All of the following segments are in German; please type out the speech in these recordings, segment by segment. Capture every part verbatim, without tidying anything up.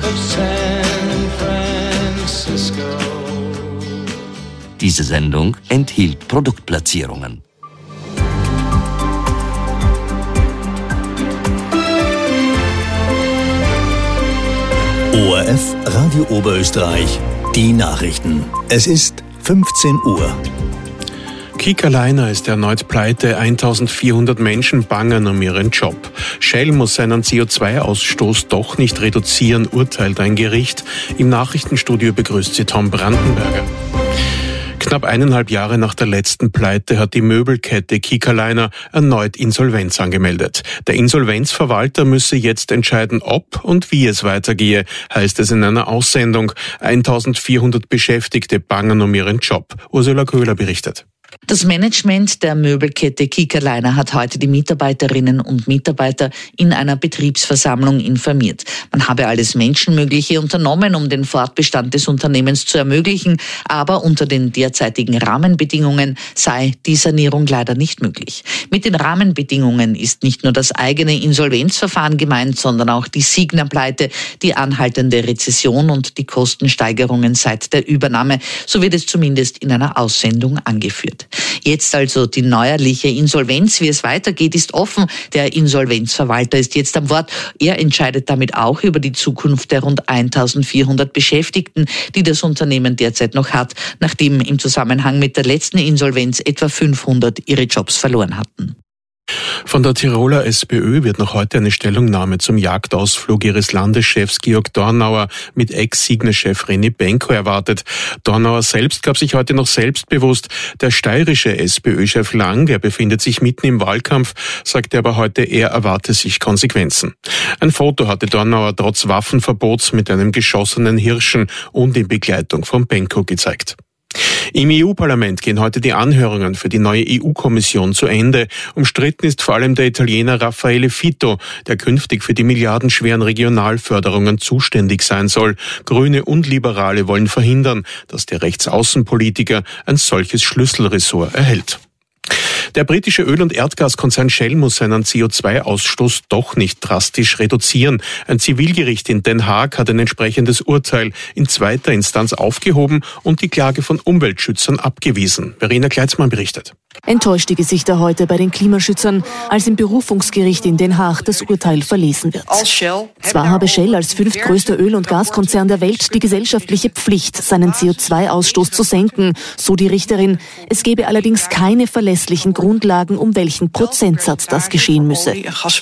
of San Francisco. Diese Sendung enthielt Produktplatzierungen. O R F Radio Oberösterreich, die Nachrichten. Es ist fünfzehn Uhr. Kika Liner ist erneut pleite, eintausendvierhundert Menschen bangen um ihren Job. Shell muss seinen C O zwei Ausstoß doch nicht reduzieren, urteilt ein Gericht. Im Nachrichtenstudio begrüßt sie Tom Brandenberger. Knapp eineinhalb Jahre nach der letzten Pleite hat die Möbelkette Kika Liner erneut Insolvenz angemeldet. Der Insolvenzverwalter müsse jetzt entscheiden, ob und wie es weitergehe, heißt es in einer Aussendung. eintausendvierhundert Beschäftigte bangen um ihren Job. Ursula Köhler berichtet. Das Management der Möbelkette Kika Liner hat heute die Mitarbeiterinnen und Mitarbeiter in einer Betriebsversammlung informiert. Man habe alles Menschenmögliche unternommen, um den Fortbestand des Unternehmens zu ermöglichen, aber unter den derzeitigen Rahmenbedingungen sei die Sanierung leider nicht möglich. Mit den Rahmenbedingungen ist nicht nur das eigene Insolvenzverfahren gemeint, sondern auch die Signa-Pleite, die anhaltende Rezession und die Kostensteigerungen seit der Übernahme. So wird es zumindest in einer Aussendung angeführt. Jetzt also die neuerliche Insolvenz. Wie es weitergeht, ist offen. Der Insolvenzverwalter ist jetzt am Wort. Er entscheidet damit auch über die Zukunft der rund eintausendvierhundert Beschäftigten, die das Unternehmen derzeit noch hat, nachdem im Zusammenhang mit der letzten Insolvenz etwa fünfhundert ihre Jobs verloren hatten. Von der Tiroler SPÖ wird noch heute eine Stellungnahme zum Jagdausflug ihres Landeschefs Georg Dornauer mit Ex-Signa-Chef René Benko erwartet. Dornauer selbst gab sich heute noch selbstbewusst. Der steirische SPÖ-Chef Lang, der befindet sich mitten im Wahlkampf, sagte aber heute, er erwarte sich Konsequenzen. Ein Foto hatte Dornauer trotz Waffenverbots mit einem geschossenen Hirschen und in Begleitung von Benko gezeigt. Im E U-Parlament gehen heute die Anhörungen für die neue E U-Kommission zu Ende. Umstritten ist vor allem der Italiener Raffaele Fitto, der künftig für die milliardenschweren Regionalförderungen zuständig sein soll. Grüne und Liberale wollen verhindern, dass der Rechtsaußenpolitiker ein solches Schlüsselressort erhält. Der britische Öl- und Erdgaskonzern Shell muss seinen C O zwei Ausstoß doch nicht drastisch reduzieren. Ein Zivilgericht in Den Haag hat ein entsprechendes Urteil in zweiter Instanz aufgehoben und die Klage von Umweltschützern abgewiesen. Verena Kleitzmann berichtet. Enttäuschte Gesichter heute bei den Klimaschützern, als im Berufungsgericht in Den Haag das Urteil verlesen wird. Zwar habe Shell als fünftgrößter Öl- und Gaskonzern der Welt die gesellschaftliche Pflicht, seinen C O zwei Ausstoß zu senken, so die Richterin. Es gebe allerdings keine verlässlichen Grundlagen, um welchen Prozentsatz das geschehen müsse.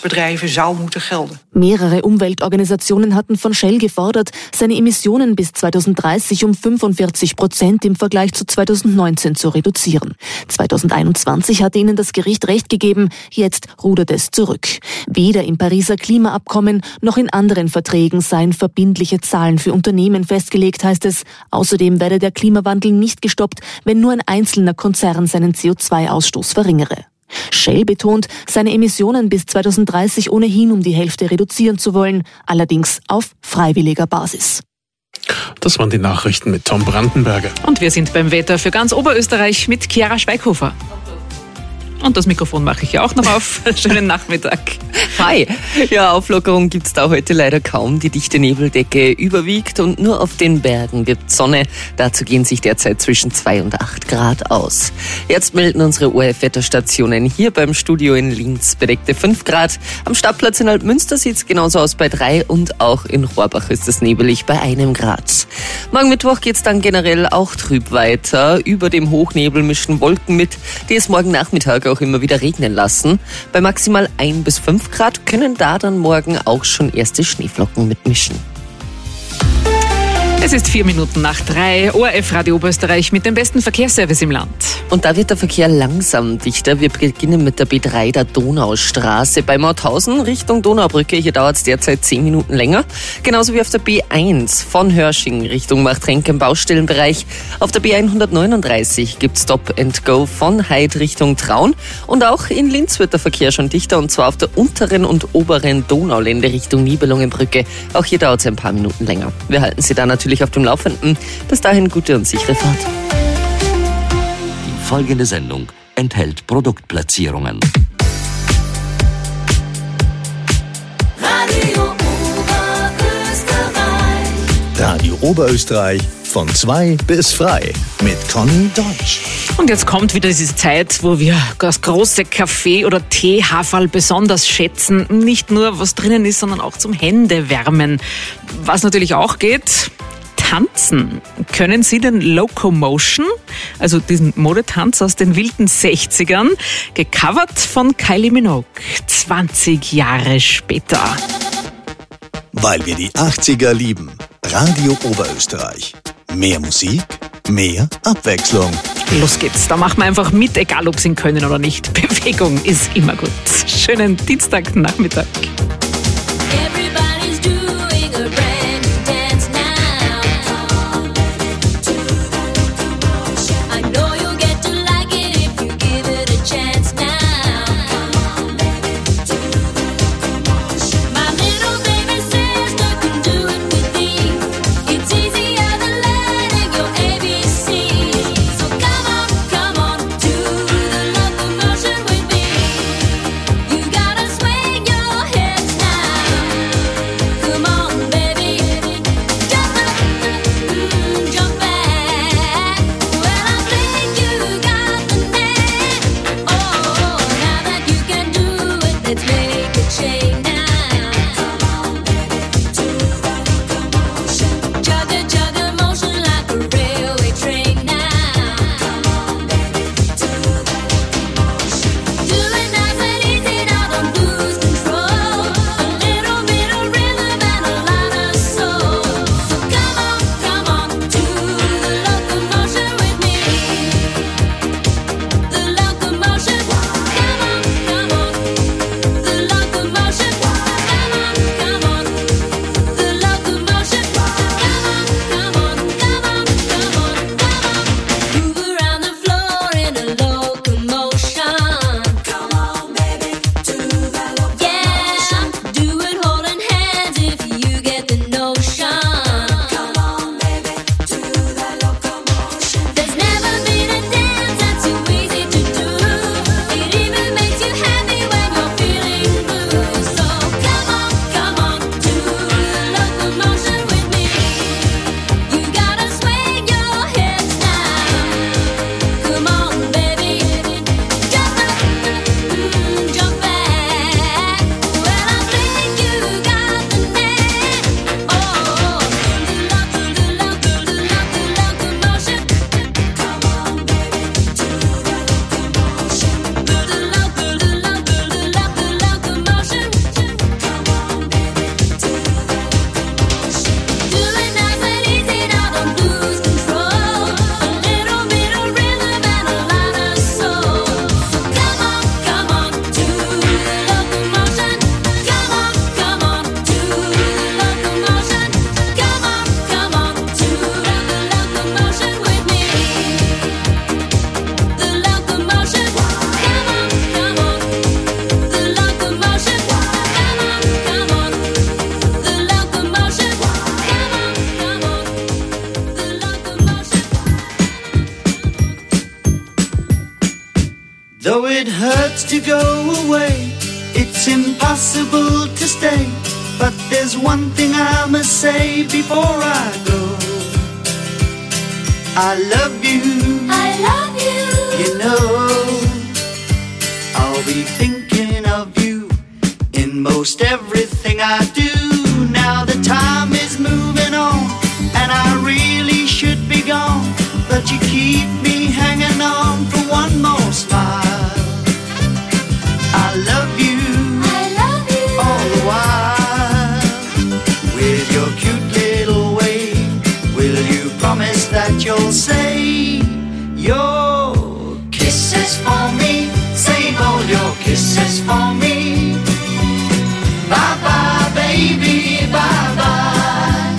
Mehrere Umweltorganisationen hatten von Shell gefordert, seine Emissionen bis zweitausenddreißig um fünfundvierzig Prozent im Vergleich zu zweitausendneunzehn zu reduzieren. zweitausendeinundzwanzig hatte ihnen das Gericht Recht gegeben, jetzt rudert es zurück. Weder im Pariser Klimaabkommen noch in anderen Verträgen seien verbindliche Zahlen für Unternehmen festgelegt, heißt es. Außerdem werde der Klimawandel nicht gestoppt, wenn nur ein einzelner Konzern seinen C O zwei Ausstoß verringere. Shell betont, seine Emissionen bis zweitausenddreißig ohnehin um die Hälfte reduzieren zu wollen, allerdings auf freiwilliger Basis. Das waren die Nachrichten mit Tom Brandenberger. Und wir sind beim Wetter für ganz Oberösterreich mit Chiara Schweighofer. Und das Mikrofon mache ich ja auch noch auf. Schönen Nachmittag. Hi. Ja, Auflockerung gibt's da heute leider kaum. Die dichte Nebeldecke überwiegt und nur auf den Bergen gibt's Sonne. Dazu gehen sich derzeit zwischen zwei und acht Grad aus. Jetzt melden unsere O R F-Wetterstationen hier beim Studio in Linz bedeckte fünf Grad. Am Stadtplatz in Altmünster sieht's genauso aus bei drei und auch in Rohrbach ist es nebelig bei einem Grad. Morgen Mittwoch geht's dann generell auch trüb weiter. Über dem Hochnebel mischen Wolken mit, die es morgen Nachmittag auch immer wieder regnen lassen. Bei maximal ein bis fünf Grad können da dann morgen auch schon erste Schneeflocken mitmischen. Es ist vier Minuten nach drei. O R F Radio Oberösterreich mit dem besten Verkehrsservice im Land. Und da wird der Verkehr langsam dichter. Wir beginnen mit der B drei der Donaustraße bei Mauthausen Richtung Donaubrücke. Hier dauert es derzeit zehn Minuten länger. Genauso wie auf der B eins von Hörsching Richtung Machtrenk im Baustellenbereich. Auf der B hundertneununddreißig gibt es Stop and Go von Heid Richtung Traun. Und auch in Linz wird der Verkehr schon dichter, und zwar auf der unteren und oberen Donaulände Richtung Nibelungenbrücke. Auch hier dauert es ein paar Minuten länger. Wir halten Sie da natürlich auf dem Laufenden. Bis dahin gute und sichere Fahrt. Die folgende Sendung enthält Produktplatzierungen. Radio Oberösterreich. Oberösterreich von zwei bis frei mit Conny Deutsch. Und jetzt kommt wieder diese Zeit, wo wir das große Kaffee- oder Tee-Haferl besonders schätzen. Nicht nur, was drinnen ist, sondern auch zum Händewärmen. Was natürlich auch geht, tanzen. Können Sie den Locomotion, also diesen Modetanz aus den wilden sechzigern, gecovert von Kylie Minogue, zwanzig Jahre später? Weil wir die achtziger lieben. Radio Oberösterreich. Mehr Musik, mehr Abwechslung. Los geht's, da machen wir einfach mit, egal ob Sie ihn können oder nicht. Bewegung ist immer gut. Schönen Dienstagnachmittag. Though it hurts to go away, it's impossible to stay. But there's one thing I must say before I go. I love you, I love you. You know, I'll be thinking of you in most everything I do. Now the time is moving on, and I really should be gone, but you keep me hanging on for one more smile. I love you, I love you. all the while. With your cute little way, will you promise that you'll say your kisses for me? Save all your kisses for me. Bye bye, baby, bye bye.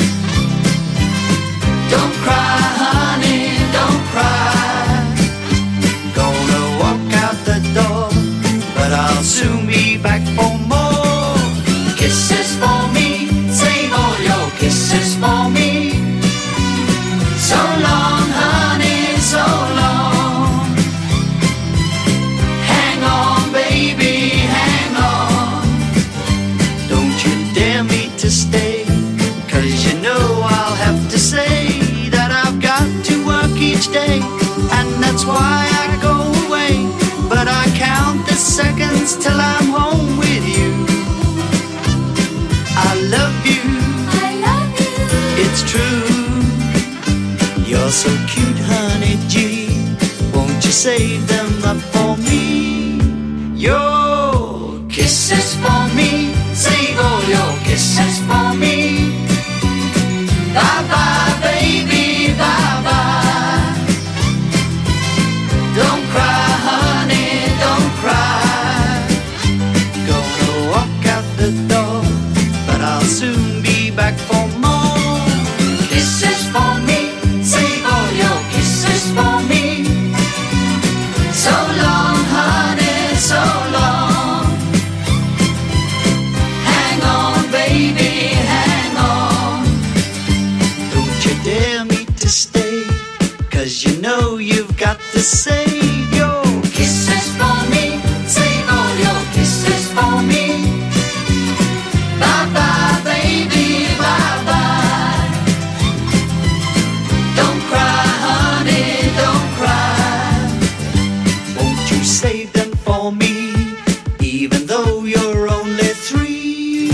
Don't cry, honey, don't cry. Gonna walk out the door, but I'll soon be back for more. Kisses for me, save all your kisses for me. So long, honey, so long. Hang on, baby, hang on. Don't you dare me to stay, 'cause you know I'll have to say that I've got to work each day, and that's why I go away. But I count the seconds till I'm home with you. I love you, I love you. it's true. You're so cute, honey G. Won't you save them up for me? Your kisses for me. Save all your kisses for me. Bye bye, baby, bye bye. Don't cry, honey, don't cry. Gonna walk out the door, but I'll soon be back for more. Kisses for me, save all your kisses for me. So long, honey, so long. Hang on, baby, hang on. Don't you dare me to stay, 'cause you know you've got to save your kisses for me. Save all your kisses for me. Bye bye, baby, bye bye. Don't cry, honey, don't cry. Won't you save them for me, even though you're only three?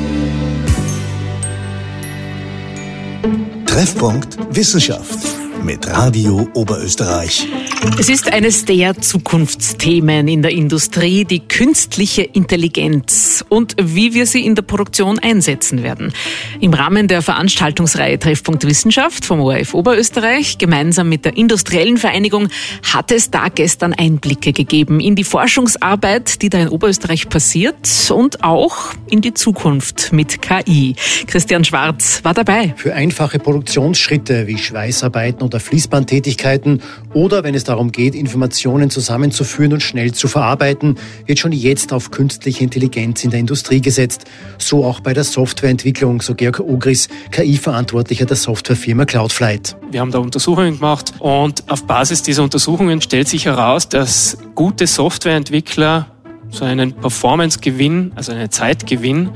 Treffpunkt Wissenschaft mit Radio Oberösterreich. Es ist eines der Zukunftsthemen in der Industrie, die künstliche Intelligenz und wie wir sie in der Produktion einsetzen werden. Im Rahmen der Veranstaltungsreihe Treffpunkt Wissenschaft vom O R F Oberösterreich gemeinsam mit der Industriellen Vereinigung hat es da gestern Einblicke gegeben in die Forschungsarbeit, die da in Oberösterreich passiert und auch in die Zukunft mit K I. Christian Schwarz war dabei. Für einfache Produktionsschritte wie Schweißarbeiten oder Fließbandtätigkeiten oder wenn es darum geht, Informationen zusammenzuführen und schnell zu verarbeiten, wird schon jetzt auf künstliche Intelligenz in der Industrie gesetzt. So auch bei der Softwareentwicklung, so Georg Ogris, K I-Verantwortlicher der Softwarefirma Cloudflight. Wir haben da Untersuchungen gemacht und auf Basis dieser Untersuchungen stellt sich heraus, dass gute Softwareentwickler so einen Performance-Gewinn, also einen Zeitgewinn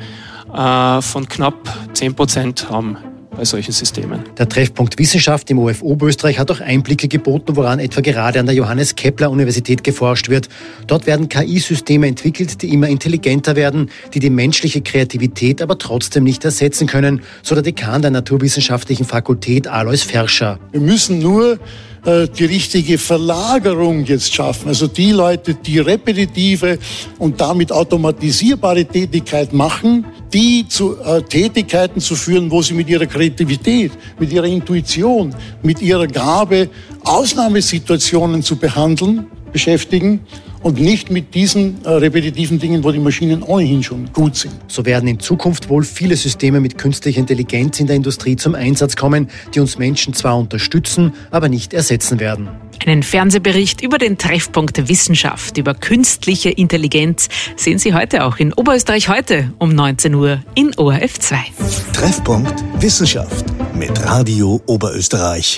äh, von knapp zehn Prozent haben bei solchen Systemen. Der Treffpunkt Wissenschaft im O R F Oberösterreich hat auch Einblicke geboten, woran etwa gerade an der Johannes Kepler Universität geforscht wird. Dort werden K I-Systeme entwickelt, die immer intelligenter werden, die die menschliche Kreativität aber trotzdem nicht ersetzen können, so der Dekan der Naturwissenschaftlichen Fakultät Alois Ferscher. Wir müssen nur die richtige Verlagerung jetzt schaffen. Also die Leute, die repetitive und damit automatisierbare Tätigkeit machen, die zu äh, Tätigkeiten zu führen, wo sie mit ihrer Kreativität, mit ihrer Intuition, mit ihrer Gabe, Ausnahmesituationen zu behandeln, beschäftigen und nicht mit diesen äh, repetitiven Dingen, wo die Maschinen ohnehin schon gut sind. So werden in Zukunft wohl viele Systeme mit künstlicher Intelligenz in der Industrie zum Einsatz kommen, die uns Menschen zwar unterstützen, aber nicht ersetzen werden. Einen Fernsehbericht über den Treffpunkt Wissenschaft, über künstliche Intelligenz sehen Sie heute auch in Oberösterreich heute um neunzehn Uhr in O R F zwei. Treffpunkt Wissenschaft mit Radio Oberösterreich.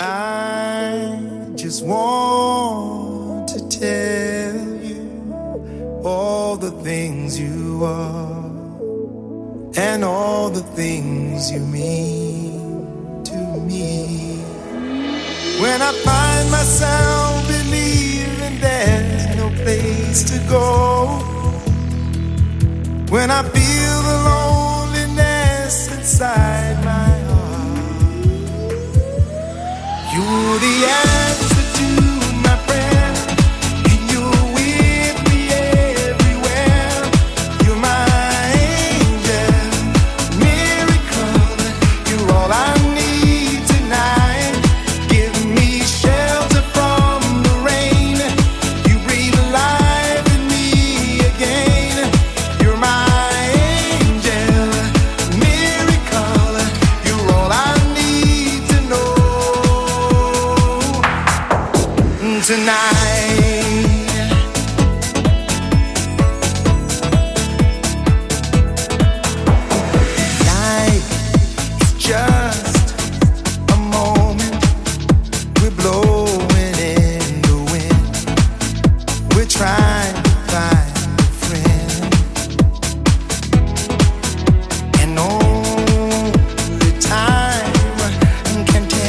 I just want to tell you all the things you are and all the things you mean to me. When I find myself believing there's no place to go, when I feel the loneliness inside my heart, you're the answer to my prayer, and you're with me everywhere. You're my angel, miracle, you're all I need tonight. Give me shelter from the rain, you breathe life in me again. You're my angel, miracle, you're all I need to know tonight. Life is just a moment. We're blowing in the wind. We're trying to find a friend, and only time can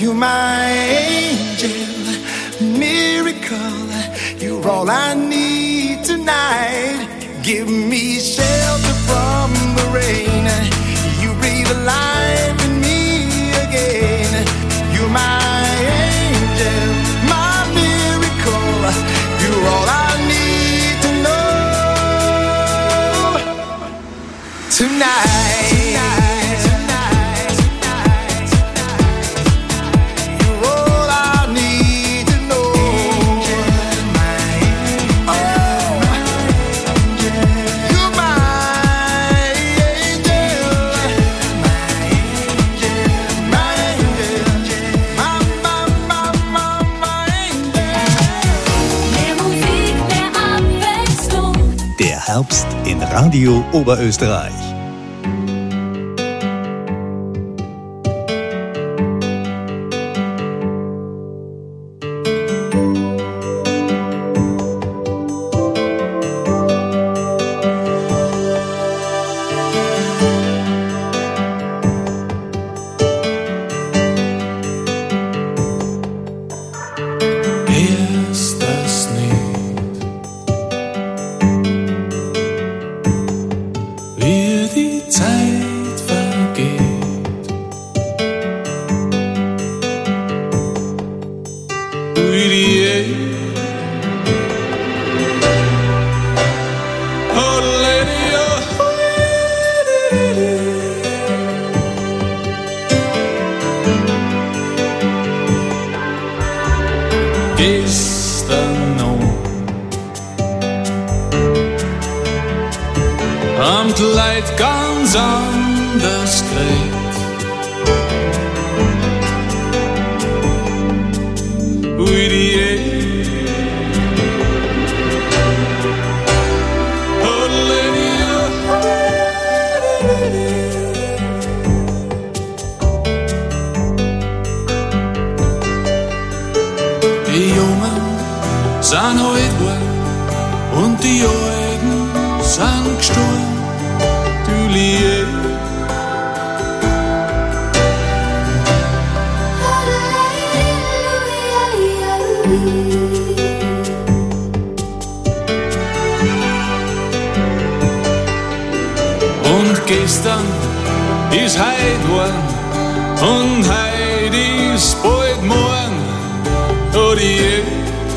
You're my angel, miracle. You're all I need tonight. Give me shelter from the rain. You breathe life in me again. You're my angel, my miracle. You're all I need to know tonight. Herbst in Radio Oberösterreich. Gestern noch am Kleid ganz anders geredet. Ui, die sind alt worden und die Alten sind gestorben, du Liebe. Und gestern ist heut worden und heut ist bald morgen, oh die Liebe.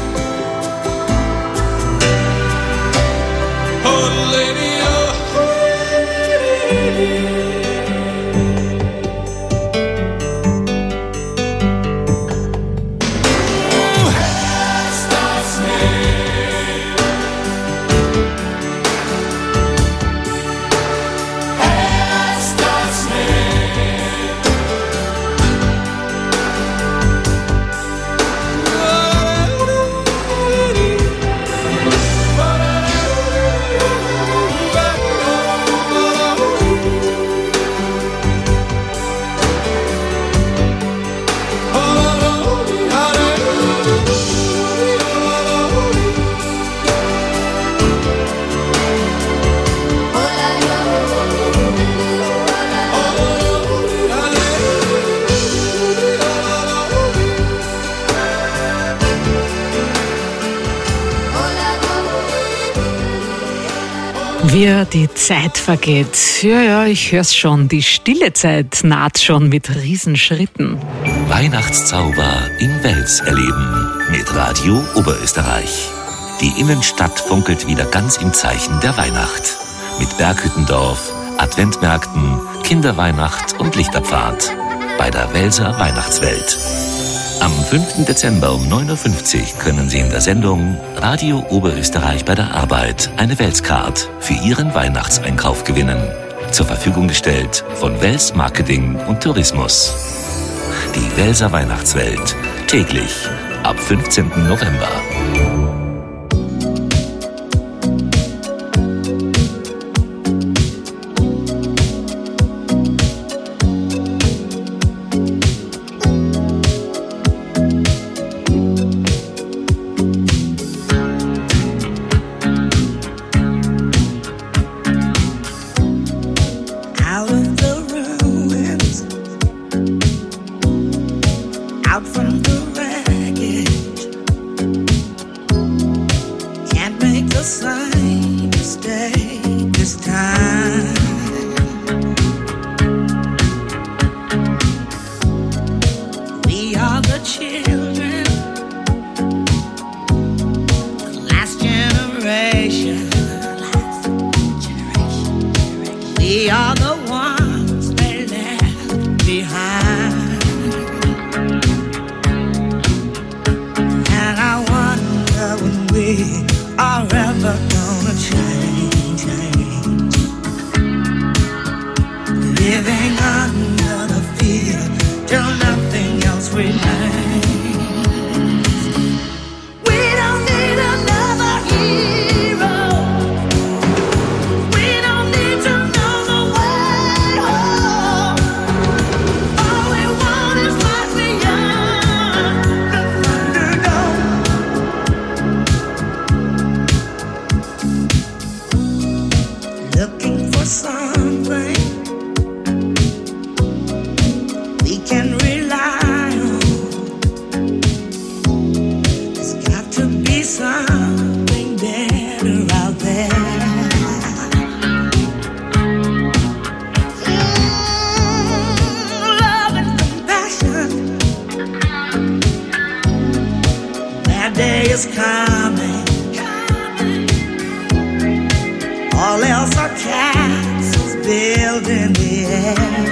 Wie die Zeit vergeht. Ja, ja, ich hör's schon. Die stille Zeit naht schon mit Riesenschritten. Weihnachtszauber in Wels erleben mit Radio Oberösterreich. Die Innenstadt funkelt wieder ganz im Zeichen der Weihnacht. Mit Berghüttendorf, Adventmärkten, Kinderweihnacht und Lichterpfad. Bei der Welser Weihnachtswelt. Am fünften Dezember um neun Uhr fünfzig können Sie in der Sendung Radio Oberösterreich bei der Arbeit eine Welscard für Ihren Weihnachtseinkauf gewinnen. Zur Verfügung gestellt von Wels Marketing und Tourismus. Die Welser Weihnachtswelt. Täglich ab fünfzehnten November. behind. And I wonder when we are ever gonna change, change. Living under the fear till nothing else remains. We don't need another hero. We don't need to know the way home. All we want is life beyond the Thunderdome. Looking for something we can rely on. There's got to be something better out there. Mm, love and compassion. That day is coming. All else are castles built in the air.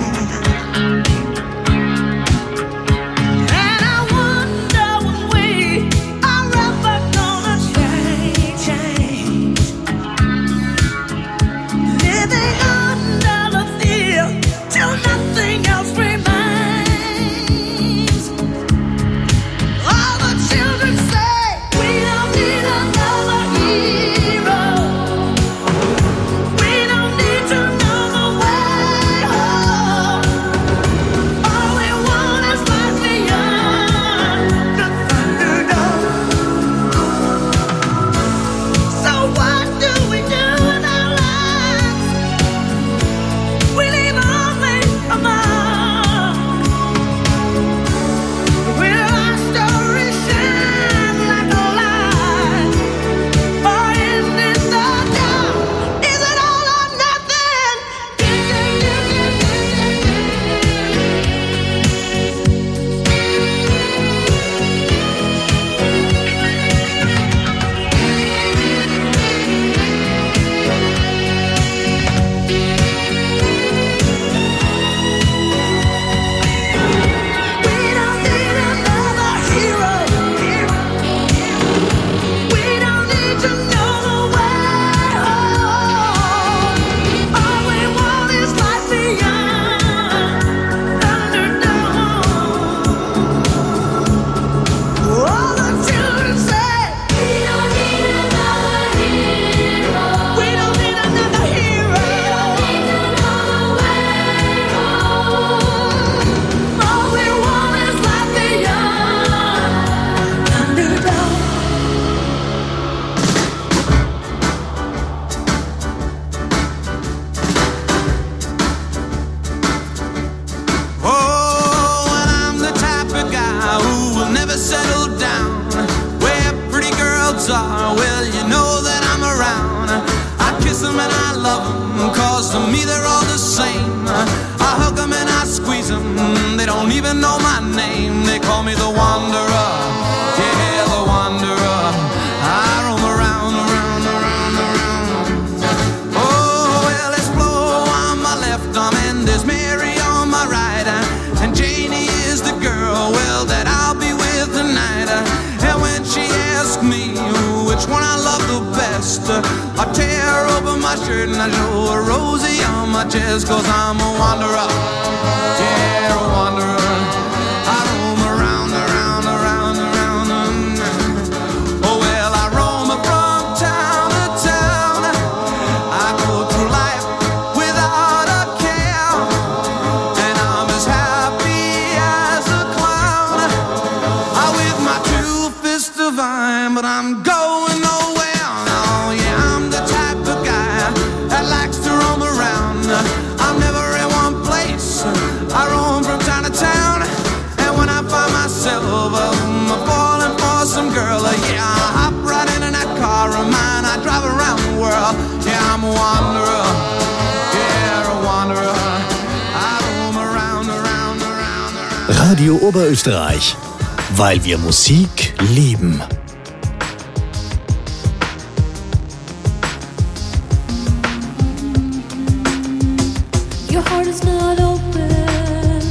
And I wonder when we are ever gonna change, change. Living under the fear till nothing else remains. All the children say we don't need another hero. We don't need to know the way home. All we want is life beyond the Thunderdome. So what do we do in our lives? We leave only a mark. Will our story shine like a light, or end in the dark? Is it all or nothing? We don't need another hero. We don't need to know the way home. All we want is life beyond Thunderdome. All the children say we don't need another hero. We don't need another hero. We don't need to know the way home. All we want is life beyond Thunderdome. Oh, and I'm the type of guy who will never settle down. Where pretty girls are, well, you know that I'm around. I kiss them and I love them, cause to me they're all the same. I hug them and I squeeze them, they don't even know my name. They call me the Wanderer, yeah, the Wanderer. I roam around, around, around, around. Oh, well, there's Flo on my left arm and there's Mary on my right. And Janie is the girl, well, that I'll be with tonight. And when she asks me which one I love the best, I tear open my shirt and I show a Rosie on my chest. Cause I'm a wanderer, yeah, a wanderer. I roam around, around, around, around. Oh, well, I roam from town to town. I go through life without a care, and I'm as happy as a clown. I with my two fists divine, but I'm going nowhere. Oh, yeah, I'm the type of guy that likes to roam around. I'm never in one place. I roam from town to town, and when I find myself um, falling for some girl, uh, yeah, I hop right into that car of mine. I drive around the world. Yeah, I'm a wanderer. Yeah, a wanderer. I roam around, around, around, around. Radio Oberösterreich, weil wir Musik lieben. Your heart is not open.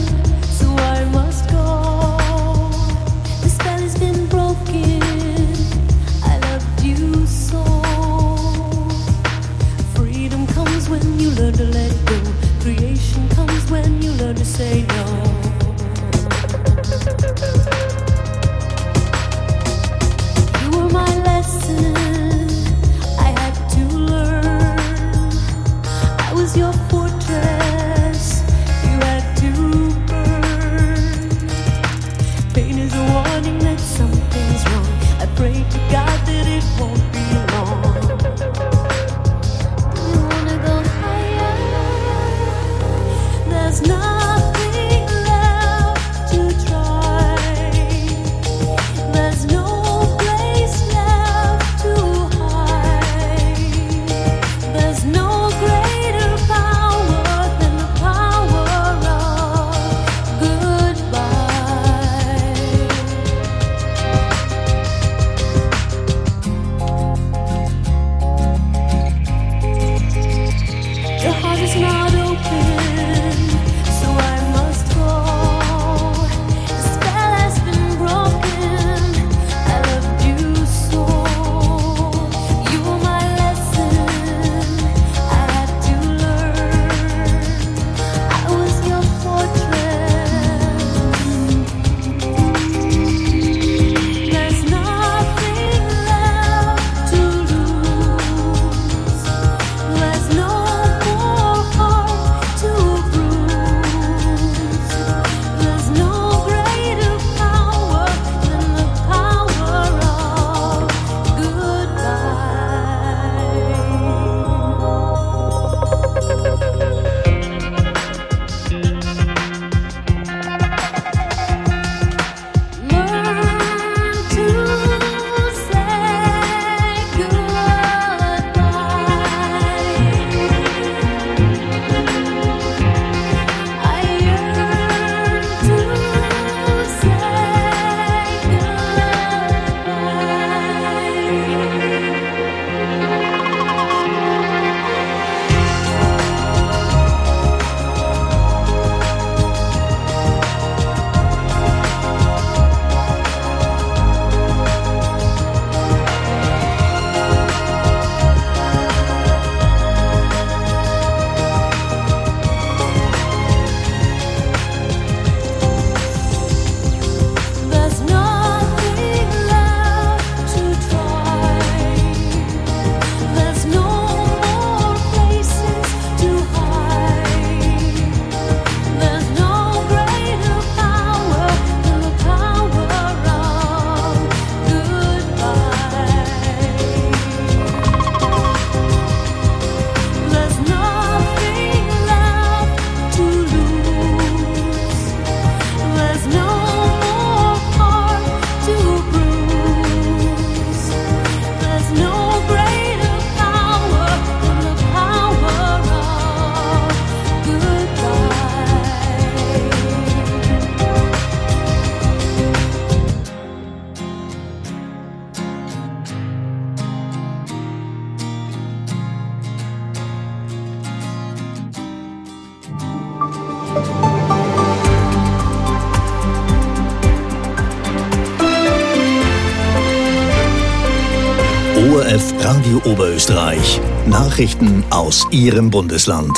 F Radio Oberösterreich. Nachrichten aus Ihrem Bundesland.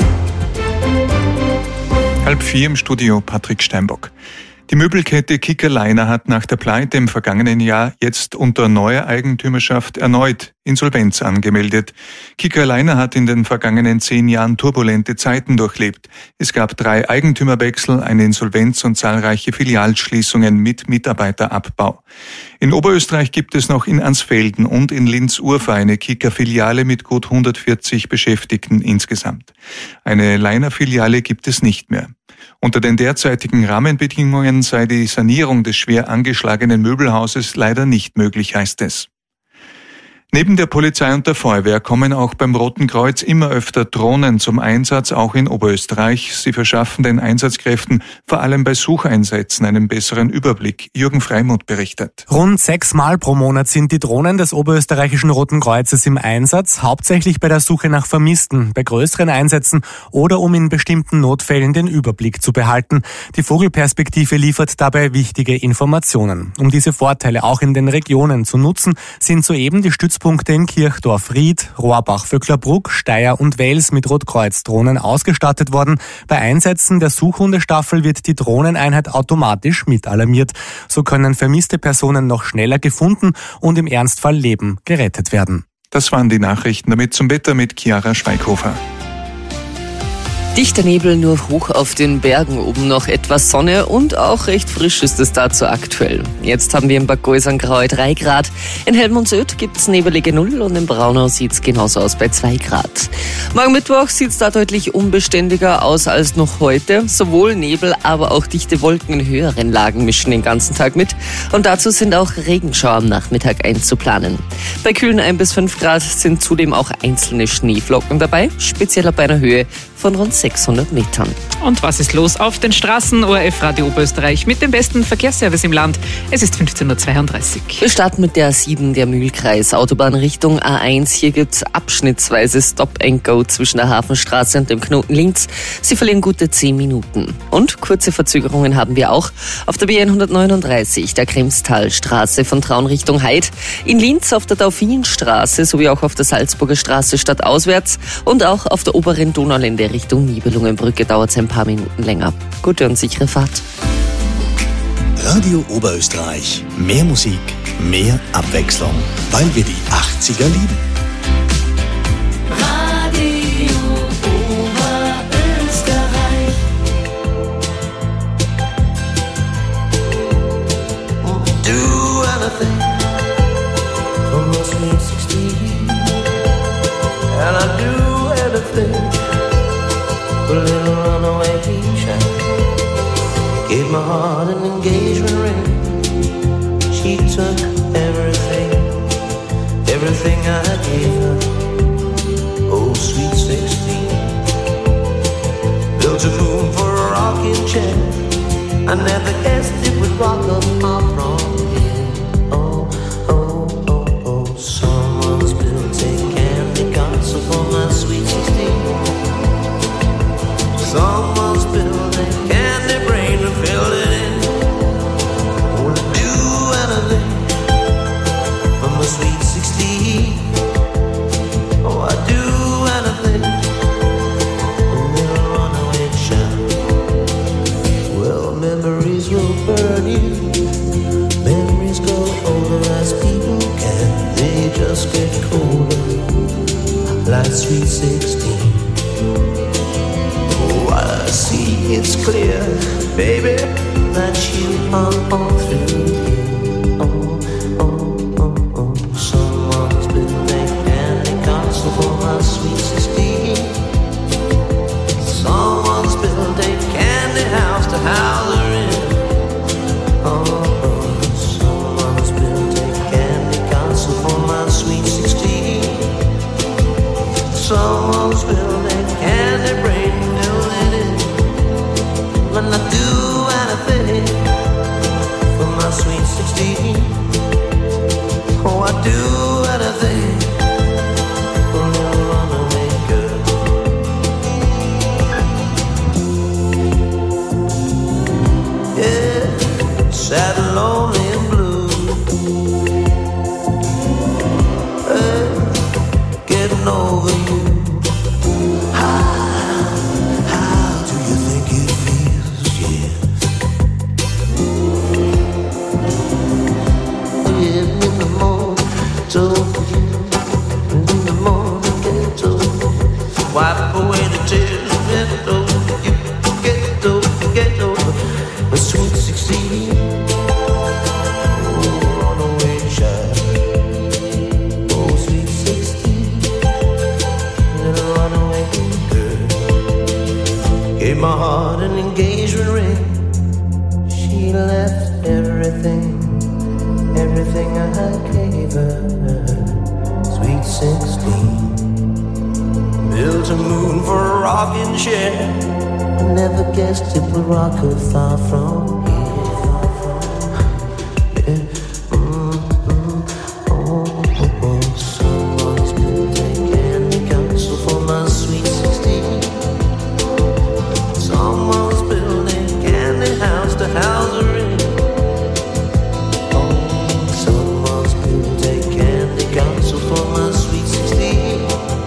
Halb vier im Studio Patrick Steinbock. Die Möbelkette Kickerleiner hat nach der Pleite im vergangenen Jahr jetzt unter neuer Eigentümerschaft erneut Insolvenz angemeldet. Kickerleiner hat in den vergangenen zehn Jahren turbulente Zeiten durchlebt. Es gab drei Eigentümerwechsel, eine Insolvenz und zahlreiche Filialschließungen mit Mitarbeiterabbau. In Oberösterreich gibt es noch in Ansfelden und in Linz-Urfahr eine Kicker-Filiale mit gut hundertvierzig Beschäftigten insgesamt. Eine Leiner-Filiale gibt es nicht mehr. Unter den derzeitigen Rahmenbedingungen sei die Sanierung des schwer angeschlagenen Möbelhauses leider nicht möglich, heißt es. Neben der Polizei und der Feuerwehr kommen auch beim Roten Kreuz immer öfter Drohnen zum Einsatz, auch in Oberösterreich. Sie verschaffen den Einsatzkräften vor allem bei Sucheinsätzen einen besseren Überblick. Jürgen Freimuth berichtet. Rund sechsmal pro Monat sind die Drohnen des Oberösterreichischen Roten Kreuzes im Einsatz, hauptsächlich bei der Suche nach Vermissten, bei größeren Einsätzen oder um in bestimmten Notfällen den Überblick zu behalten. Die Vogelperspektive liefert dabei wichtige Informationen. Um diese Vorteile auch in den Regionen zu nutzen, sind soeben die Stützpunkte in Kirchdorf, Ried, Rohrbach, Vöcklerbruck, Steyr und Wels mit Rotkreuz-Drohnen ausgestattet worden. Bei Einsätzen der Suchhundestaffel wird die Drohneneinheit automatisch mit alarmiert. So können vermisste Personen noch schneller gefunden und im Ernstfall Leben gerettet werden. Das waren die Nachrichten. Damit zum Wetter mit Chiara Schweighofer. Dichter Nebel, nur hoch auf den Bergen, oben noch etwas Sonne und auch recht frisch ist es dazu aktuell. Jetzt haben wir in Bad Gäusern-Graue drei Grad, in Helmonsödt gibt's nebelige null und in Braunau sieht's genauso aus bei zwei Grad. Morgen Mittwoch sieht's da deutlich unbeständiger aus als noch heute. Sowohl Nebel, aber auch dichte Wolken in höheren Lagen mischen den ganzen Tag mit und dazu sind auch Regenschauer am Nachmittag einzuplanen. Bei kühlen ein bis fünf Grad sind zudem auch einzelne Schneeflocken dabei, speziell ab einer Höhe von rund sechshundert Metern. Und was ist los auf den Straßen? O R F Radio Oberösterreich mit dem besten Verkehrsservice im Land. Es ist fünfzehn Uhr zweiunddreißig. Wir starten mit der A sieben, der Mühlkreis, Autobahn Richtung A eins. Hier gibt's abschnittsweise Stop and Go zwischen der Hafenstraße und dem Knoten Linz. Sie verlieren gute zehn Minuten. Und kurze Verzögerungen haben wir auch auf der B hundertneununddreißig, der Kremstalstraße von Traun Richtung Heid. In Linz auf der Dauphinstraße sowie auch auf der Salzburger Straße stadtauswärts und auch auf der oberen Donaulände Richtung Nibelungenbrücke dauert es ein paar Minuten länger. Gute und sichere Fahrt. Radio Oberösterreich. Mehr Musik, mehr Abwechslung, weil wir die achtziger lieben. Radio Oberösterreich. Do anything for my sweet sixteen, and I do anything for a little runaway child. Gave my heart an engagement ring. She took everything, everything I gave her. Oh, sweet sixteen. Built a room for a rocking chair. I never guessed it would rock up my prom. Oh, oh, oh, oh. Someone's built a candy castle for my sweet sixteen. Someone's building candy brain to fill it in. Wanna do anything for my sweet sixteen. Oh, I do anything. A little runaway child. Well, memories will burn you. Memories go older as people can. They just get colder, like sweet sixteen. I see it's clear, baby, that you are all through here. Oh, oh, oh, oh. Someone's building a candy castle for my sweet sixteen. Someone's building a candy house to house her in. Oh, oh. Someone's building a candy castle for my sweet sixteen. Someone's building a candy brain. When I do anything for my sweet a sweet sixteen. Oh, runaway child. Oh, sweet sixteen. Little runaway girl. Gave my heart an engagement ring. She left everything, everything I gave her. Sweet sixteen. Built a moon for a rocking chair. I never guessed it would rock her far from here. Yeah. Mm, mm, oh, oh, oh. Someone's been taking counsel for my sweet sixteen. Someone's building a candy house to house her in. Oh, someone's been taking counsel for my sweet sixteen.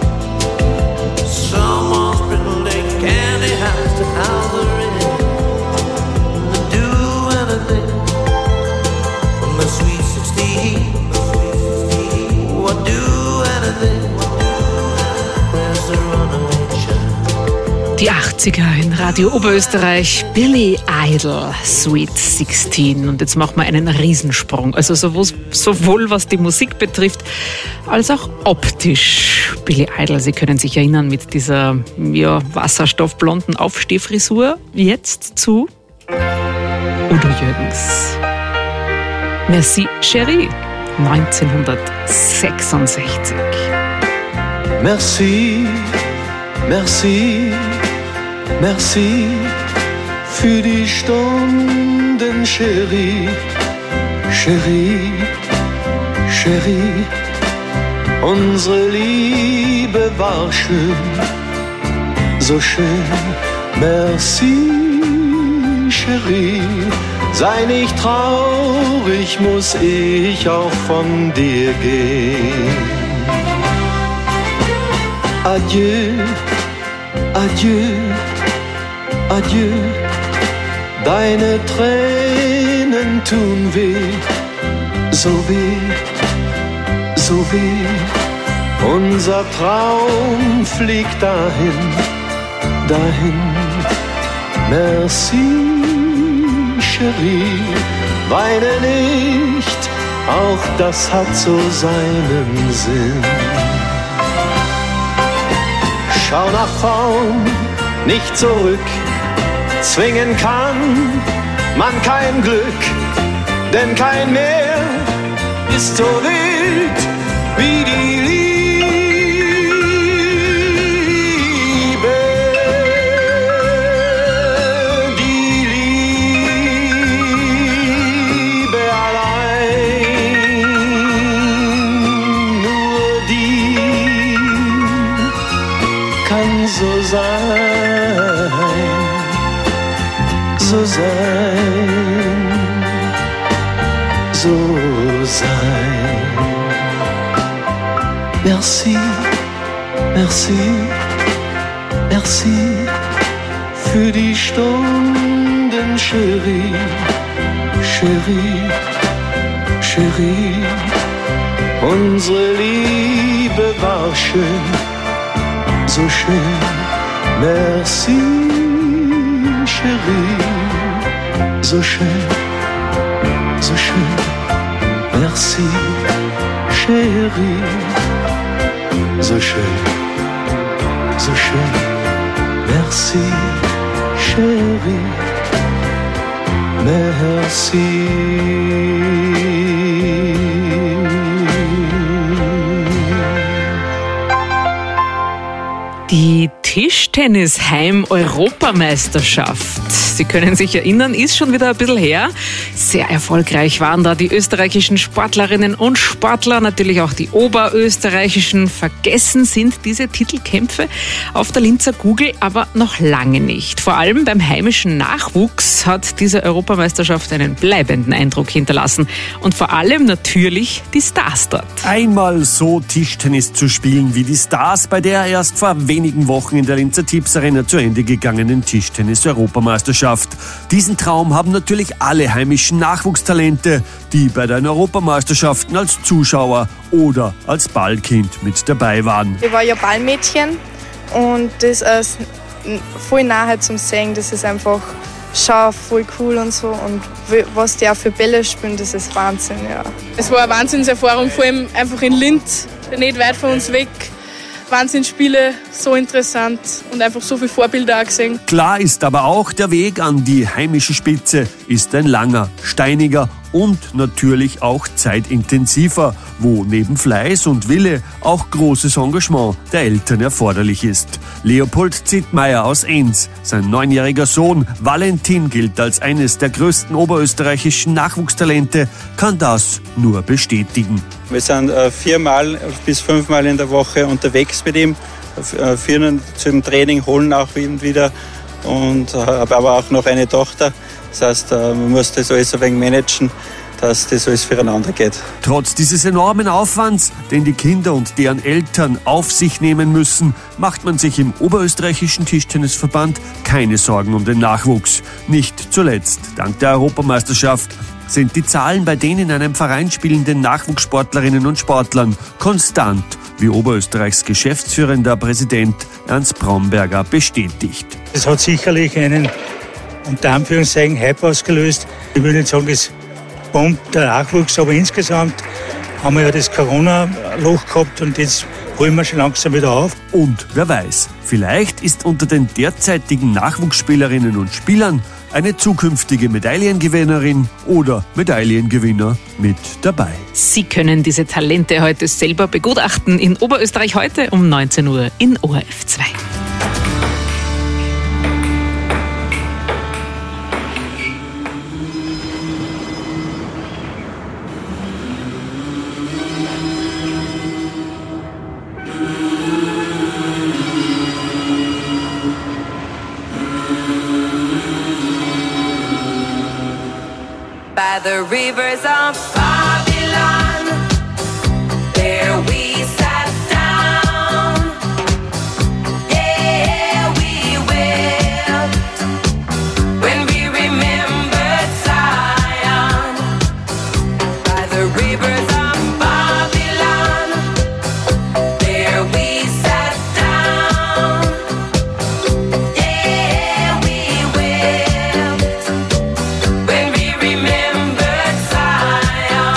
Someone's building a candy house to house her in. To do anything for my sweet sixteen. Oh, I'd do anything. Where's the runaway child? Die achtziger in Radio Oberösterreich, Billy Idol, Sweet sixteen. Und jetzt machen wir einen Riesensprung. Also sowohl, sowohl was die Musik betrifft, als auch optisch. Billy Idol, Sie können sich erinnern, mit dieser ja, wasserstoffblonden Aufstehfrisur. Jetzt zu Udo Jürgens. Merci, Chérie, neunzehnhundertsechsundsechzig. Merci, merci, merci für die Stunden, Chérie, Chérie, Chérie. Unsere Liebe war schön, so schön. Merci, Chérie. Sei nicht traurig, muss ich auch von dir gehen. Adieu, adieu, adieu. Deine Tränen tun weh, so weh, so weh. Unser Traum fliegt dahin, dahin. Merci, Chérie. Weine nicht, auch das hat so seinen Sinn. Schau nach vorn, nicht zurück. Zwingen kann man kein Glück, denn kein Meer ist so wild wie die Liebe. Die Liebe allein, nur die kann so sein, so sein, so sein. Merci, merci, merci für die Stunden, Chérie, Chérie, Chérie. Unsere Liebe war schön, so schön. Merci, Chérie, so schön, so schön. Merci, Chérie, so schön, so schön. Merci, Chérie, merci. Die Tischtennis-Heim-Europameisterschaft. Sie können sich erinnern, ist schon wieder ein bisschen her. Sehr erfolgreich waren da die österreichischen Sportlerinnen und Sportler, natürlich auch die oberösterreichischen. Vergessen sind diese Titelkämpfe auf der Linzer Kugel aber noch lange nicht. Vor allem beim heimischen Nachwuchs hat diese Europameisterschaft einen bleibenden Eindruck hinterlassen. Und vor allem natürlich die Stars dort. Einmal so Tischtennis zu spielen wie die Stars bei der erst vor wenigen Wochen in der Linzer Tipps Arena zu Ende gegangenen Tischtennis-Europameisterschaft. Diesen Traum haben natürlich alle heimischen Nachwuchstalente, die bei den Europameisterschaften als Zuschauer oder als Ballkind mit dabei waren. Ich war ja Ballmädchen und das ist voll nahe zum Singen. Das ist einfach schon voll cool und so. Und was die auch für Bälle spielen, das ist Wahnsinn, ja. Es war eine Wahnsinnserfahrung, vor allem einfach in Linz, nicht weit von uns weg. Wahnsinnsspiele, so interessant und einfach so viele Vorbilder auch gesehen. Klar ist aber auch, der Weg an die heimische Spitze ist ein langer, steiniger und natürlich auch zeitintensiver, wo neben Fleiß und Wille auch großes Engagement der Eltern erforderlich ist. Leopold Zittmeier aus Enns, sein neunjähriger Sohn Valentin gilt als eines der größten oberösterreichischen Nachwuchstalente, kann das nur bestätigen. Wir sind äh, viermal bis fünfmal in der Woche unterwegs mit ihm, äh, führen ihn zum Training, holen auch ihn wieder und äh, habe aber auch noch eine Tochter. Das heißt, äh, man muss das alles ein wenig managen, dass das alles füreinander geht. Trotz dieses enormen Aufwands, den die Kinder und deren Eltern auf sich nehmen müssen, macht man sich im Oberösterreichischen Tischtennisverband keine Sorgen um den Nachwuchs. Nicht zuletzt, dank der Europameisterschaft, sind die Zahlen bei den in einem Verein spielenden Nachwuchssportlerinnen und Sportlern konstant, wie Oberösterreichs geschäftsführender Präsident Ernst Bromberger bestätigt. Es hat sicherlich einen, unter Anführungszeichen, Hype ausgelöst. Ich würde nicht sagen, das bombt der Nachwuchs, aber insgesamt haben wir ja das Corona-Loch gehabt und jetzt holen wir schon langsam wieder auf. Und wer weiß, vielleicht ist unter den derzeitigen Nachwuchsspielerinnen und Spielern eine zukünftige Medaillengewinnerin oder Medaillengewinner mit dabei. Sie können diese Talente heute selber begutachten in Oberösterreich heute um neunzehn Uhr in O R F zwei. By the rivers of Babylon, there we sat down. Yeah, we wept when we remembered Zion. By the rivers of Babylon, there we sat down. Yeah, we wept when we remembered Zion.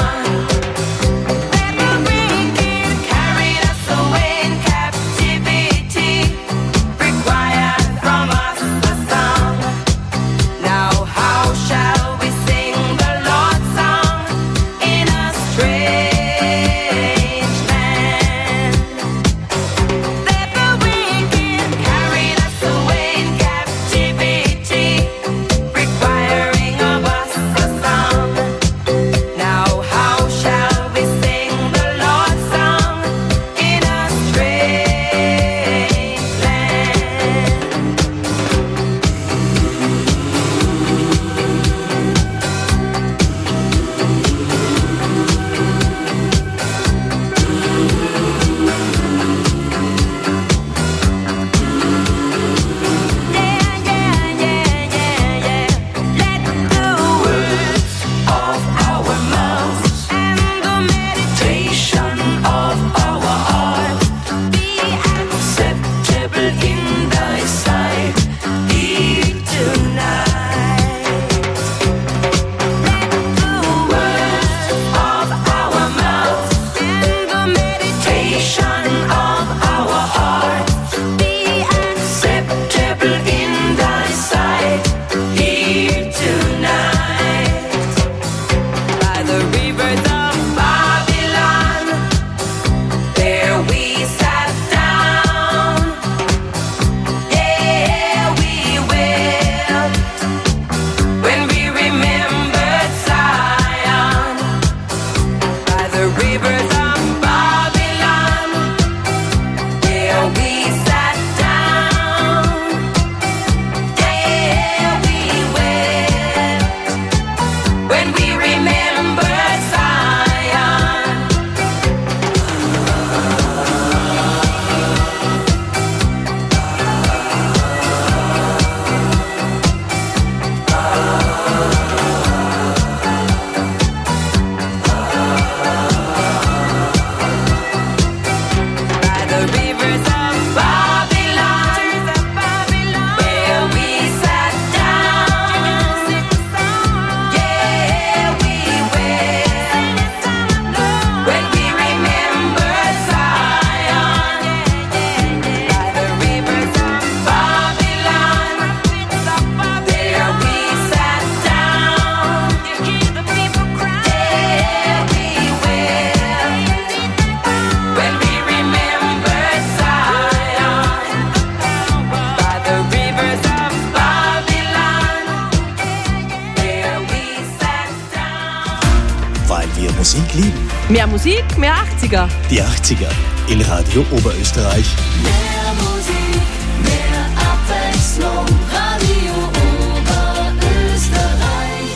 Musik lieben? Mehr Musik, mehr achtziger. Die achtziger in Radio Oberösterreich. Mehr Musik, mehr Abwechslung. Radio Oberösterreich.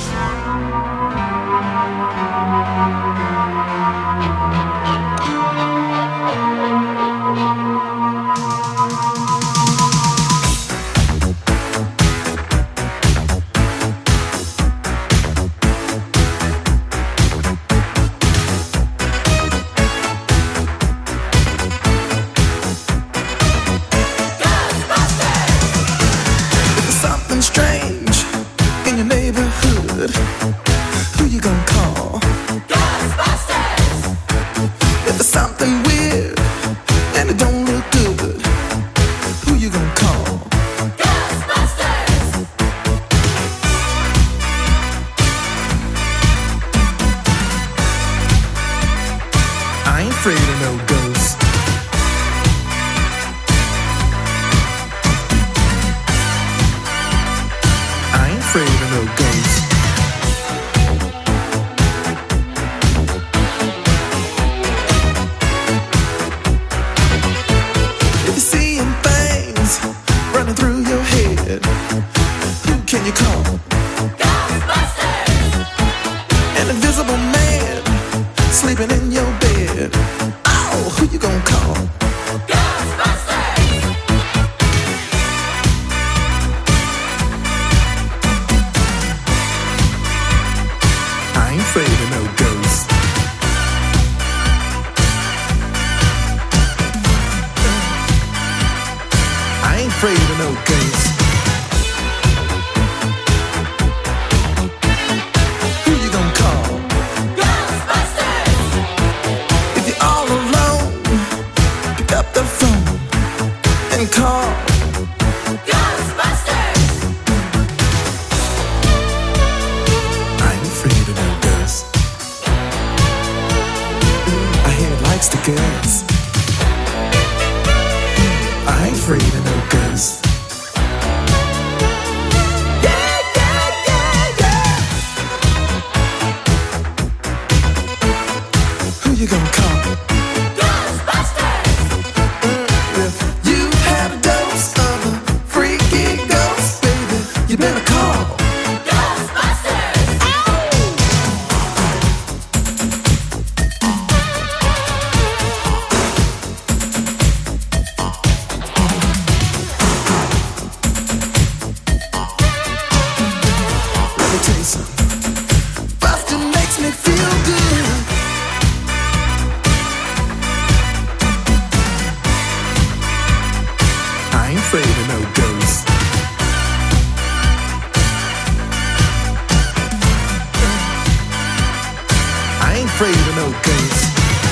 Who you gonna call? Ghostbusters! If there's something weird and it don't look good, who you gonna call? Ghostbusters! I ain't afraid of no ghosts. I ain't afraid of no ghosts. Through your head, who can you call? Ghostbusters! An invisible man sleeping in your bed. Oh, who you gonna call? Ghostbusters! I ain't afraid of no ghosts. I ain't afraid of no ghosts. Who you gonna call? Ghostbusters! If you're all alone, pick up the phone and call Ghostbusters! I ain't afraid of no ghosts. I hear it likes the girls. I ain't afraid of no ghosts. Yeah, yeah, yeah, yeah. Who you gonna call? Ghostbusters! Mm, if you had a dose of a freaky ghost, baby, you better call Ghostbusters! Buster makes me feel good. I ain't afraid of no ghosts. I ain't afraid of no ghosts.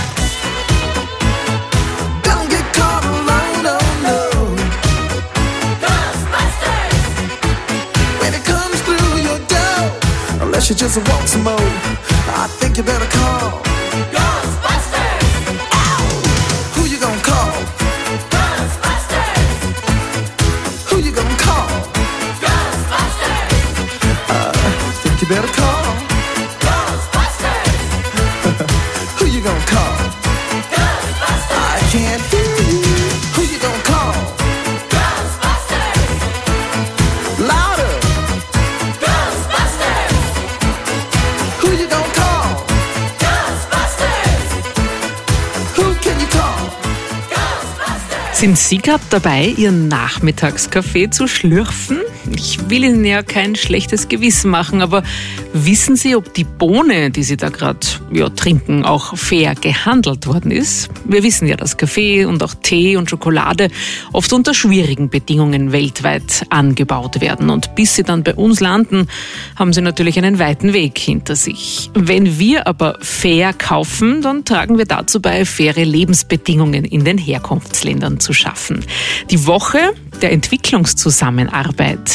Don't get caught alone, no, no. Ghostbusters! When it comes through your door, unless you just want some more, I think you better call Ghostbusters! Ow! Who you gonna call? Ghostbusters! Who you gonna call? Ghostbusters! I think you better call Ghostbusters! Who you gonna call? Ghostbusters! I can't hear you. Who you gonna call? Ghostbusters! Louder! Ghostbusters! Who you gonna call? Ghostbusters! Who can you call? Sind Sie gerade dabei, Ihren Nachmittagskaffee zu schlürfen? Ich will Ihnen ja kein schlechtes Gewissen machen, aber wissen Sie, ob die Bohne, die Sie da gerade ja, trinken, auch fair gehandelt worden ist? Wir wissen ja, dass Kaffee und auch Tee und Schokolade oft unter schwierigen Bedingungen weltweit angebaut werden. Und bis sie dann bei uns landen, haben sie natürlich einen weiten Weg hinter sich. Wenn wir aber fair kaufen, dann tragen wir dazu bei, faire Lebensbedingungen in den Herkunftsländern zu schaffen. Die Woche der Entwicklungszusammenarbeit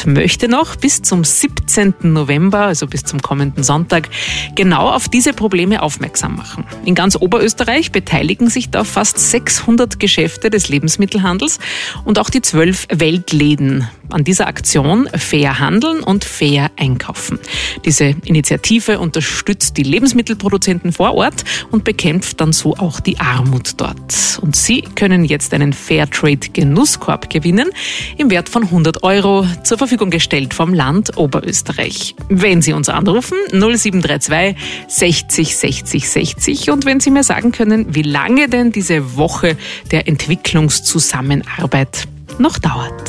Welt möchte noch bis zum siebzehnten November, also bis zum kommenden Sonntag, genau auf diese Probleme aufmerksam machen. In ganz Oberösterreich beteiligen sich da fast sechshundert Geschäfte des Lebensmittelhandels und auch die zwölf Weltläden an dieser Aktion Fair handeln und fair einkaufen. Diese Initiative unterstützt die Lebensmittelproduzenten vor Ort und bekämpft dann so auch die Armut dort. Und Sie können jetzt einen Fairtrade-Genusskorb gewinnen, im Wert von hundert Euro, zur Verfügung gestellt vom Land Oberösterreich. Wenn Sie uns anrufen, null sieben drei zwei sechzig sechzig sechzig, und wenn Sie mir sagen können, wie lange denn diese Woche der Entwicklungszusammenarbeit noch dauert.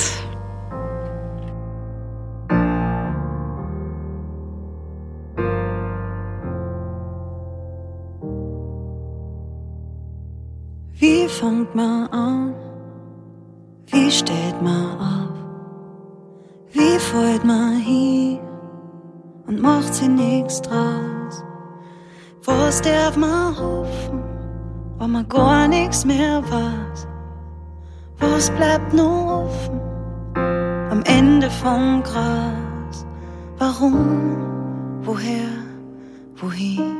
Wie fängt man an? Wie steht man auf? Wie fällt man hin und macht sie nichts draus? Was darf man hoffen, wenn man gar nichts mehr weiß? Was bleibt noch offen am Ende vom Gras? Warum? Woher? Wohin?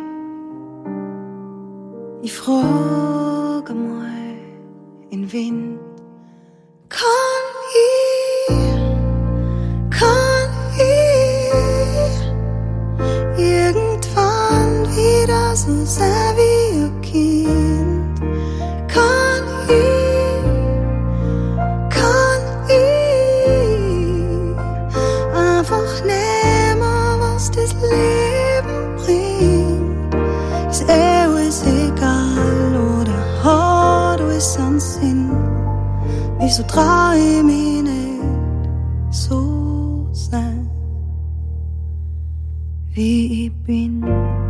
Ich frage mal in Wind. Kann ich, kann ich irgendwann wieder so sein wie ein Kind? Kann ich, kann ich einfach nehmen, was das Leben bringt? Ist eh alles egal oder hat alles einen Sinn? Wieso trau ich mich nicht so sein, wie ich bin?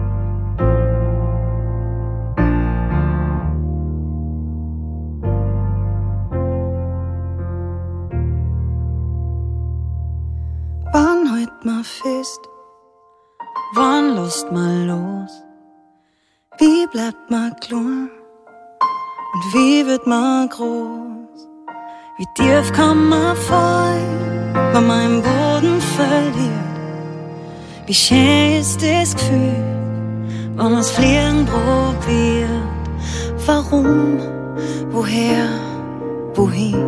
Wann hält man fest? Wann lässt man los? Wie bleibt man klein? Und wie wird man groß? Wie tief kann man fallen, wenn man im Boden verliert? Wie schön ist das Gefühl, wenn man's Fliegen probiert? Warum? Woher? Wohin?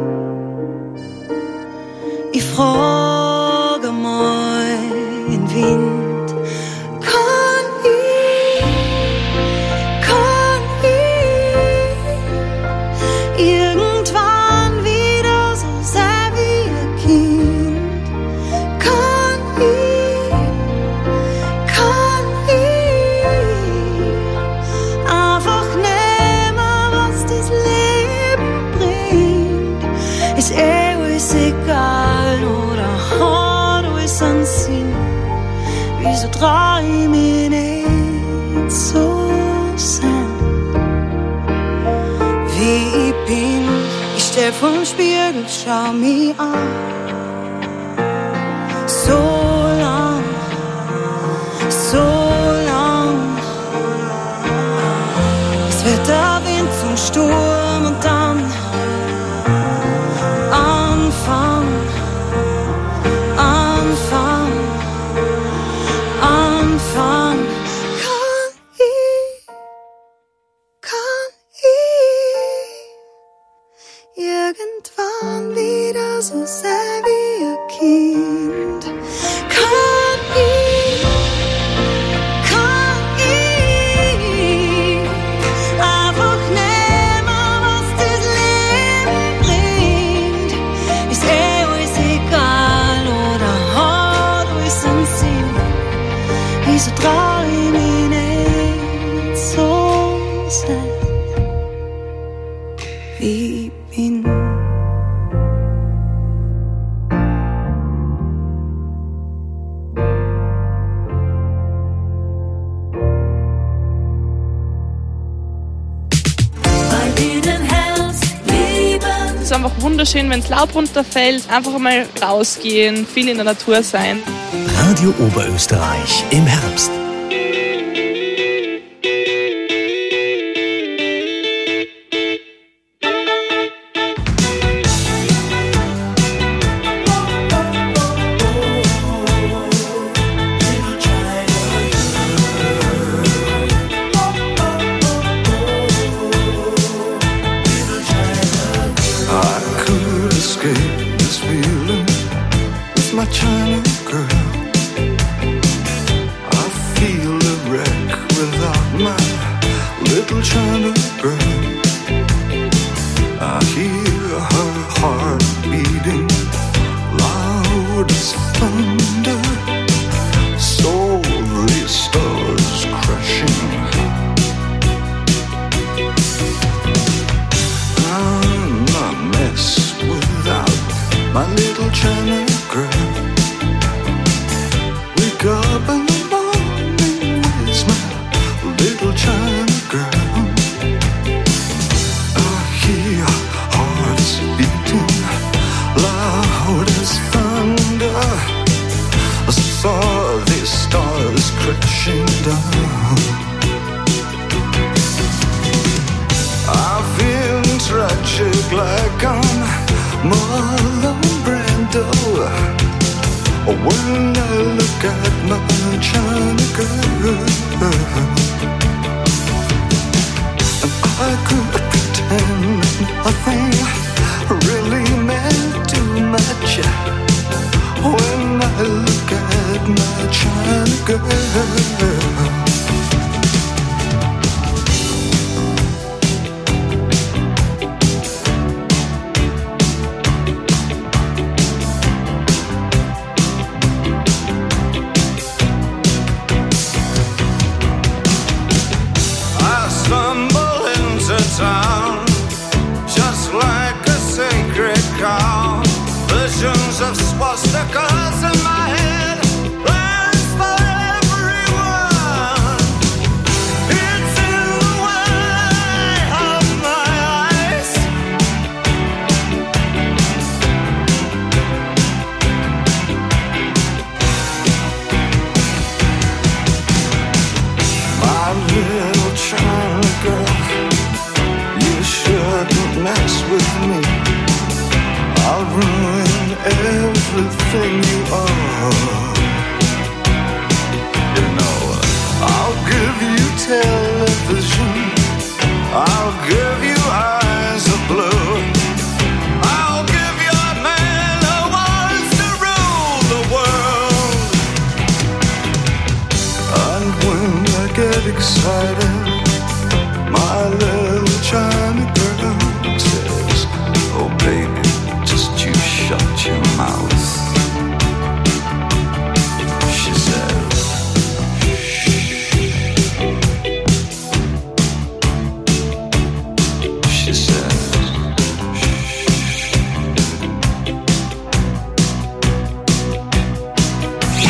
Ich frage mal in Wind. Kann ich, kann ich irgendwann wieder so sein wie ein Kind? Kann ich, kann ich einfach nehmen, was das Leben bringt? Ist eh alles egal oder hat alles einen Sinn? Wieso trau ich mich nicht so sein, wie ich bin? Ich steh vorm Spiegel, schau mich an. So lang, so lang. Es wird der Wind zum Sturm und dann Anfang, Anfang, Anfang. Kann ich, kann ich irgendwann wieder so sein wie ein Kind? Kann ich, kann ich einfach nehmen, was das Leben bringt? Ist eh alles egal oder hat alles einen Sinn? Wieso trau ich mich nicht so sein, wie ich bin? Es ist einfach wunderschön, wenn das Laub runterfällt. Einfach mal rausgehen, viel in der Natur sein. Radio Oberösterreich im Herbst. I stumble into town just like a sacred cow. Visions of swastikas in my head, plans for everyone. It's in the way of my eyes. My little China girl, you shouldn't mess with me. I'll ruin everything you are. You know, I'll give you television, I'll give you eyes of blue, I'll give you a man who wants to rule the world. And when I get excited, my little China girl says, oh baby, just you shut your mouth. She says, she says, she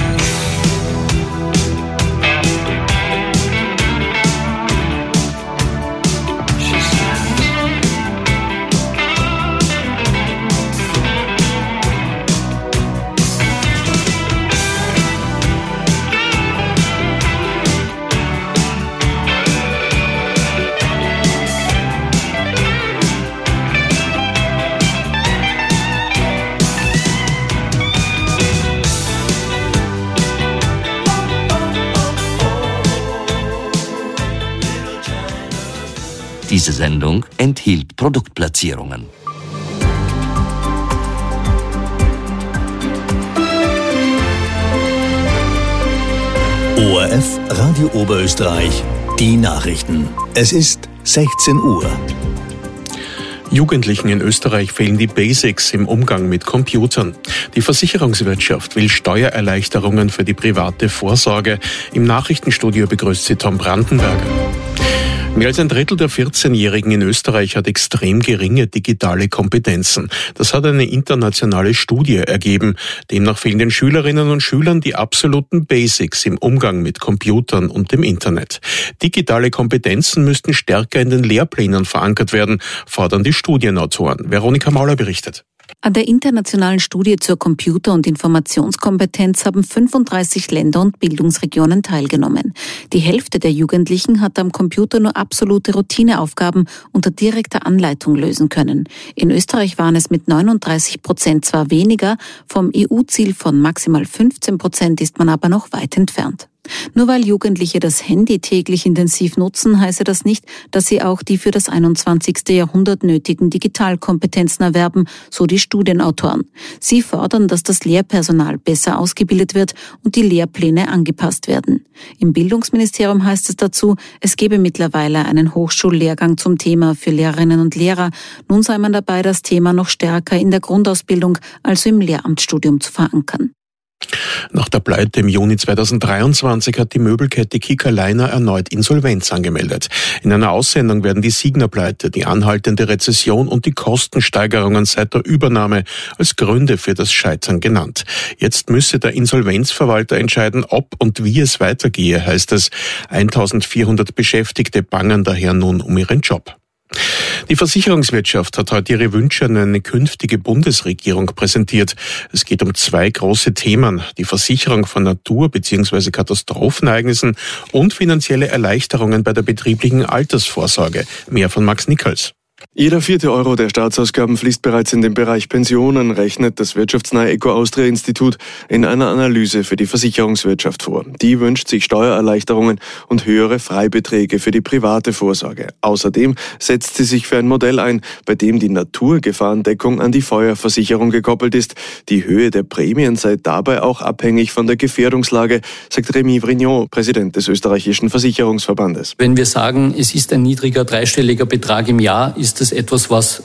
Diese Sendung enthielt Produktplatzierungen. O R F Radio Oberösterreich, die Nachrichten. Es ist sechzehn Uhr. Jugendlichen in Österreich fehlen die Basics im Umgang mit Computern. Die Versicherungswirtschaft will Steuererleichterungen für die private Vorsorge. Im Nachrichtenstudio begrüßt sie Tom Brandenberger. Mehr als ein Drittel der vierzehnjährigen in Österreich hat extrem geringe digitale Kompetenzen. Das hat eine internationale Studie ergeben. Demnach fehlen den Schülerinnen und Schülern die absoluten Basics im Umgang mit Computern und dem Internet. Digitale Kompetenzen müssten stärker in den Lehrplänen verankert werden, fordern die Studienautoren. Veronika Mauler berichtet. An der internationalen Studie zur Computer- und Informationskompetenz haben fünfunddreißig Länder und Bildungsregionen teilgenommen. Die Hälfte der Jugendlichen hat am Computer nur absolute Routineaufgaben unter direkter Anleitung lösen können. In Österreich waren es mit neununddreißig Prozent zwar weniger, vom E U-Ziel von maximal fünfzehn Prozent ist man aber noch weit entfernt. Nur weil Jugendliche das Handy täglich intensiv nutzen, heiße das nicht, dass sie auch die für das einundzwanzigste Jahrhundert nötigen Digitalkompetenzen erwerben, so die Studienautoren. Sie fordern, dass das Lehrpersonal besser ausgebildet wird und die Lehrpläne angepasst werden. Im Bildungsministerium heißt es dazu, es gebe mittlerweile einen Hochschullehrgang zum Thema für Lehrerinnen und Lehrer. Nun sei man dabei, das Thema noch stärker in der Grundausbildung, also im Lehramtsstudium, zu verankern. Nach der Pleite im Juni zweitausenddreiundzwanzig hat die Möbelkette Kika Leiner erneut Insolvenz angemeldet. In einer Aussendung werden die Signa-Pleite, die anhaltende Rezession und die Kostensteigerungen seit der Übernahme als Gründe für das Scheitern genannt. Jetzt müsse der Insolvenzverwalter entscheiden, ob und wie es weitergehe, heißt es. eintausendvierhundert Beschäftigte bangen daher nun um ihren Job. Die Versicherungswirtschaft hat heute ihre Wünsche an eine künftige Bundesregierung präsentiert. Es geht um zwei große Themen: die Versicherung von Natur- bzw. Katastrophenereignissen und finanzielle Erleichterungen bei der betrieblichen Altersvorsorge. Mehr von Max Nichols. Jeder vierte Euro der Staatsausgaben fließt bereits in den Bereich Pensionen, rechnet das wirtschaftsnahe Eco-Austria-Institut in einer Analyse für die Versicherungswirtschaft vor. Die wünscht sich Steuererleichterungen und höhere Freibeträge für die private Vorsorge. Außerdem setzt sie sich für ein Modell ein, bei dem die Naturgefahrendeckung an die Feuerversicherung gekoppelt ist. Die Höhe der Prämien sei dabei auch abhängig von der Gefährdungslage, sagt Rémi Vrignon, Präsident des österreichischen Versicherungsverbandes. Wenn wir sagen, es ist ein niedriger dreistelliger Betrag im Jahr, ist das etwas, was